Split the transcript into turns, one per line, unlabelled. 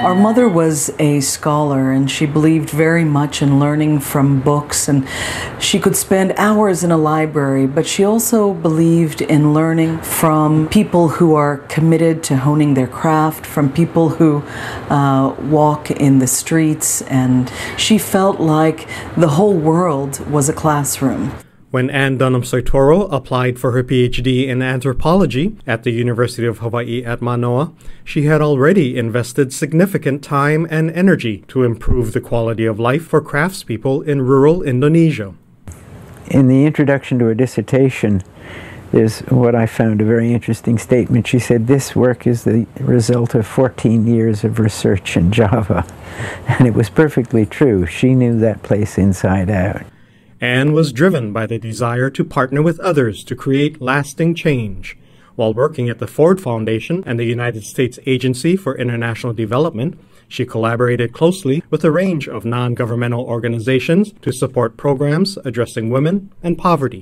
Our mother was a scholar, and she believed very much in learning from books, and she could spend hours in a library, but she also believed in learning from people who are committed to honing their craft, from people who walk in the streets, and she felt like the whole world was a classroom.
When Ann Dunham Soetoro applied for her PhD in anthropology at the University of Hawaii at Manoa, she had already invested significant time and energy to improve the quality of life for craftspeople in rural Indonesia.
In the introduction to her dissertation, there's what I found a very interesting statement. She said, "This work is the result of 14 years of research in Java." And it was perfectly true. She knew that place inside out.
Anne was driven by the desire to partner with others to create lasting change. While working at the Ford Foundation and the United States Agency for International Development, she collaborated closely with a range of non-governmental organizations to support programs addressing women and poverty.